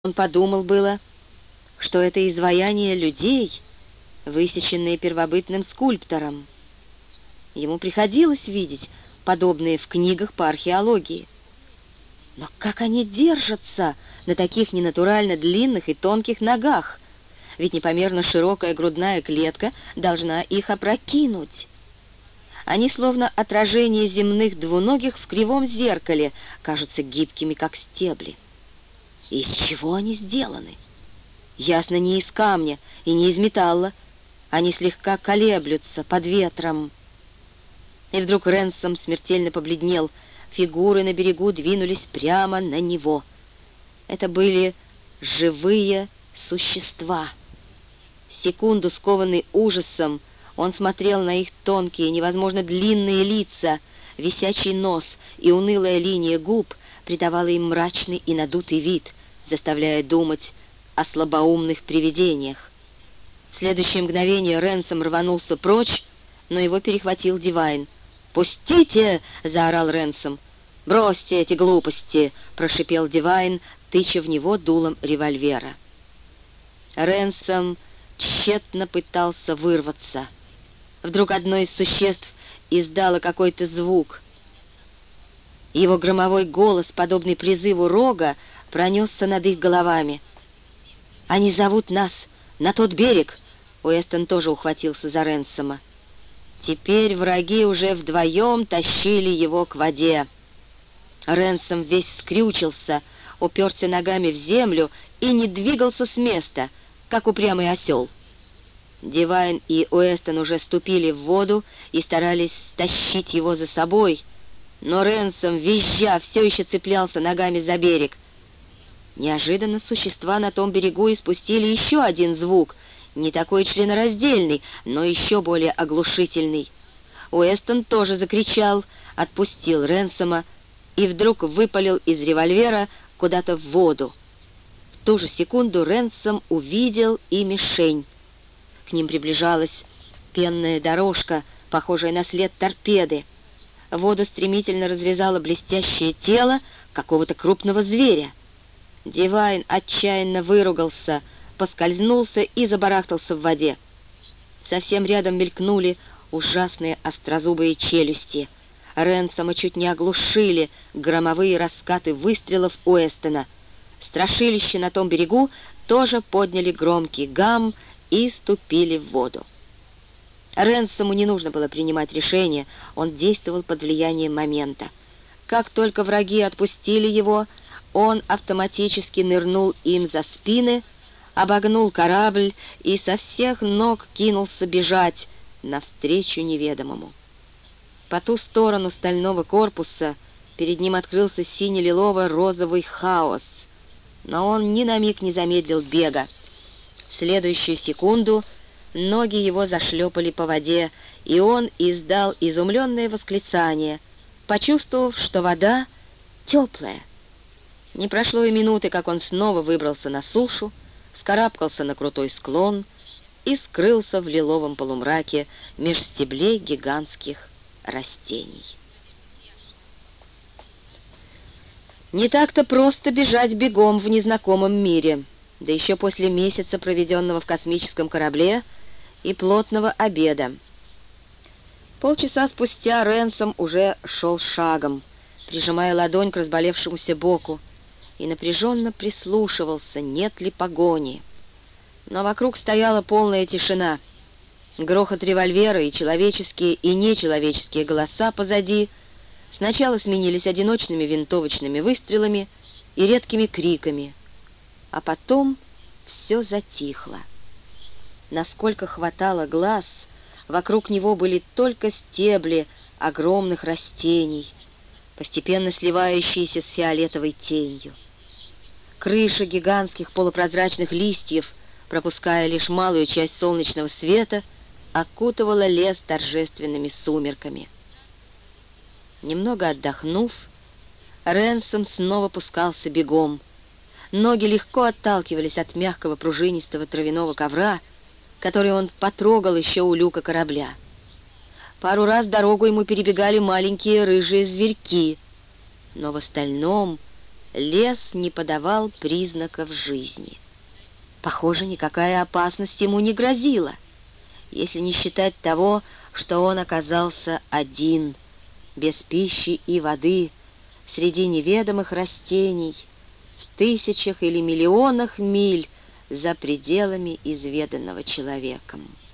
Он подумал было, что это изваяние людей, высеченные первобытным скульптором. Ему приходилось видеть подобные в книгах по археологии. Но как они держатся на таких ненатурально длинных и тонких ногах? Ведь непомерно широкая грудная клетка должна их опрокинуть. Они, словно отражение земных двуногих в кривом зеркале, кажутся гибкими, как стебли. И из чего они сделаны? Ясно, не из камня и не из металла. Они слегка колеблются под ветром. И вдруг Ренсом смертельно побледнел. Фигуры на берегу двинулись прямо на него. Это были живые существа. Секунду, скованный ужасом, он смотрел на их тонкие, невозможно длинные лица. Висячий нос и унылая линия губ придавала им мрачный и надутый вид, заставляя думать о слабоумных привидениях. В следующее мгновение Ренсом рванулся прочь, но его перехватил Дивайн. «Пустите!» — заорал Ренсом. «Бросьте эти глупости!» — прошипел Дивайн, тыча в него дулом револьвера. Ренсом тщетно пытался вырваться. Вдруг одно из существ издало какой-то звук. Его громовой голос, подобный призыву рога, пронесся над их головами. «Они зовут нас на тот берег!» Уэстон тоже ухватился за Ренсома. Теперь враги уже вдвоем тащили его к воде. Ренсом весь скрючился, уперся ногами в землю и не двигался с места, как упрямый осел. Дивайн и Уэстон уже ступили в воду и старались стащить его за собой, но Ренсом, визжа, все еще цеплялся ногами за берег. Неожиданно существа на том берегу испустили еще один звук, не такой членораздельный, но еще более оглушительный. Уэстон тоже закричал, отпустил Ренсома и вдруг выпалил из револьвера куда-то в воду. В ту же секунду Ренсом увидел и мишень. К ним приближалась пенная дорожка, похожая на след торпеды. Воду стремительно разрезало блестящее тело какого-то крупного зверя. Дивайн отчаянно выругался, поскользнулся и забарахтался в воде. Совсем рядом мелькнули ужасные острозубые челюсти. Ренсома чуть не оглушили громовые раскаты выстрелов Уэстона. Страшилища на том берегу тоже подняли громкий гам и ступили в воду. Ренсому не нужно было принимать решение, он действовал под влиянием момента. Как только враги отпустили его, он автоматически нырнул им за спины, обогнул корабль и со всех ног кинулся бежать навстречу неведомому. По ту сторону стального корпуса перед ним открылся сине-лилово-розовый хаос, но он ни на миг не замедлил бега. В следующую секунду ноги его зашлепали по воде, и он издал изумленное восклицание, почувствовав, что вода теплая. Не прошло и минуты, как он снова выбрался на сушу, вскарабкался на крутой склон и скрылся в лиловом полумраке меж стеблей гигантских растений. Не так-то просто бежать бегом в незнакомом мире, да еще после месяца, проведенного в космическом корабле, и плотного обеда. Полчаса спустя Ренсом уже шел шагом, прижимая ладонь к разболевшемуся боку, и напряженно прислушивался, нет ли погони. Но вокруг стояла полная тишина. Грохот револьвера и человеческие, и нечеловеческие голоса позади сначала сменились одиночными винтовочными выстрелами и редкими криками, а потом все затихло. Насколько хватало глаз, вокруг него были только стебли огромных растений, постепенно сливающиеся с фиолетовой тенью. Крыша гигантских полупрозрачных листьев, пропуская лишь малую часть солнечного света, окутывала лес торжественными сумерками. Немного отдохнув, Ренсом снова пускался бегом. Ноги легко отталкивались от мягкого пружинистого травяного ковра, который он потрогал еще у люка корабля. Пару раз дорогу ему перебегали маленькие рыжие зверьки, но в остальном лес не подавал признаков жизни. Похоже, никакая опасность ему не грозила, если не считать того, что он оказался один, без пищи и воды, среди неведомых растений, в тысячах или миллионах миль за пределами изведанного человеком.